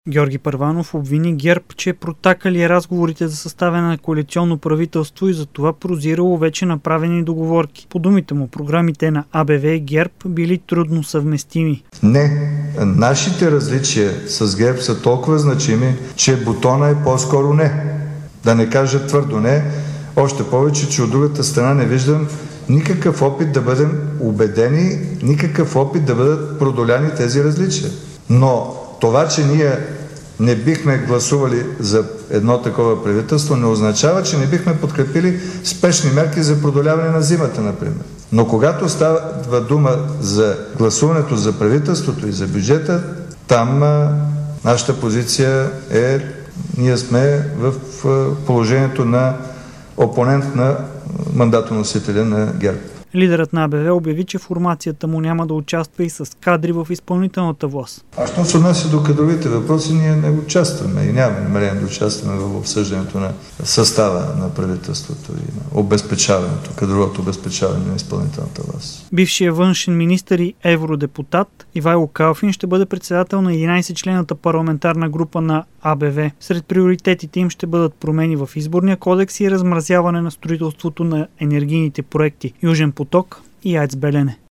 Георги Първанов обвини ГЕРБ, че протакали разговорите за съставяне на коалиционно правителство и за това прозирало вече направени договорки. По думите му, програмите на АБВ и ГЕРБ били трудно съвместими. Не, нашите различия с ГЕРБ са толкова значими, че бутона е по-скоро не. Да не кажа твърдо не, още повече, че от другата страна не виждам никакъв опит да бъдем убедени, никакъв опит да бъдат продоляни тези различия. Но това, че ние не бихме гласували за едно такова правителство, не означава, че не бихме подкрепили спешни мерки за продоляване на зимата, например. Но когато става дума за гласуването за правителството и за бюджета, там нашата позиция е, ние сме в положението на опонент на мандатоносителя на ГЕРБ. Лидерът на АБВ обяви, че формацията му няма да участва и с кадри в изпълнителната власт. А що се отнася до кадровите въпроси, ние не участваме и нямаме намерение да участваме в обсъждането на състава на правителството и на обезпечаването, кадровото обезпечаване на изпълнителната власт. Бившият външен министър и евродепутат Ивайло Калфин ще бъде председател на 11-членната парламентарна група на АБВ. Сред приоритетите им ще бъдат промени в изборния кодекс и размразяване на строителството на енергийните проекти Южен поток и АЕЦ Белене.